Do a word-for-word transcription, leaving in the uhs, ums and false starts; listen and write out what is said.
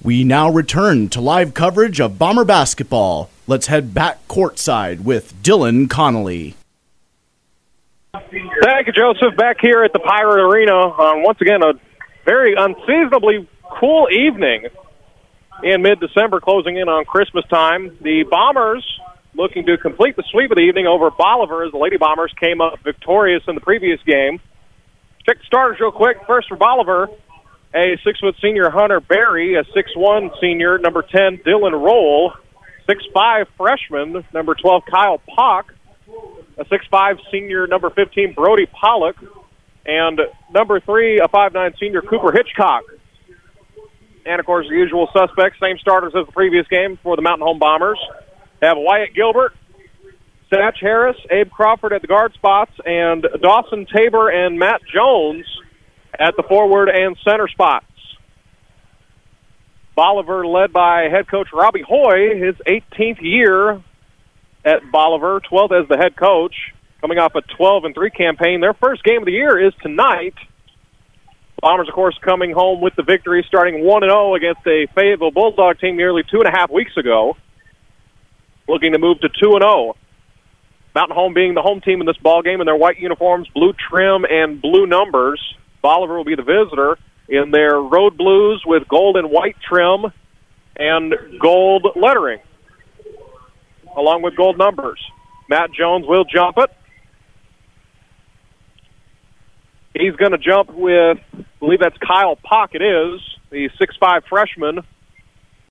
We now return to live coverage of Bomber basketball. Let's head back courtside with Dylan Connolly. Thank you, Joseph. Back here at the Pirate Arena on, once again, a very unseasonably cool evening in mid-December, closing in on Christmas time. The Bombers looking to complete the sweep of the evening over Bolivar as the Lady Bombers came up victorious in the previous game. Check the starters real quick. First for Bolivar, a six-foot senior Hunter Berry, a six one senior number ten Dylan Roll, six five freshman number twelve Kyle Pock, a six five senior number fifteen Brody Pollock, and number three, a five nine senior Cooper Hitchcock. And, of course, the usual suspects, same starters as the previous game for the Mountain Home Bombers. They have Wyatt Gilbert, Satch Harris, Abe Crawford at the guard spots, and Dawson Tabor and Matt Jones at the forward and center spots. Bolivar led by head coach Robbie Hoy, his eighteenth year at Bolivar, twelfth as the head coach, coming off a twelve and three campaign. Their first game of the year is tonight. Bombers, of course, coming home with the victory, starting one and oh against a Fayetteville Bulldog team nearly two and a half weeks ago, looking to move to two and oh. Mountain Home being the home team in this ballgame in their white uniforms, blue trim, and blue numbers. Bolivar will be the visitor in their road blues with gold and white trim and gold lettering, along with gold numbers. Matt Jones will jump it. He's going to jump with, I believe that's Kyle Pock it is, the six five freshman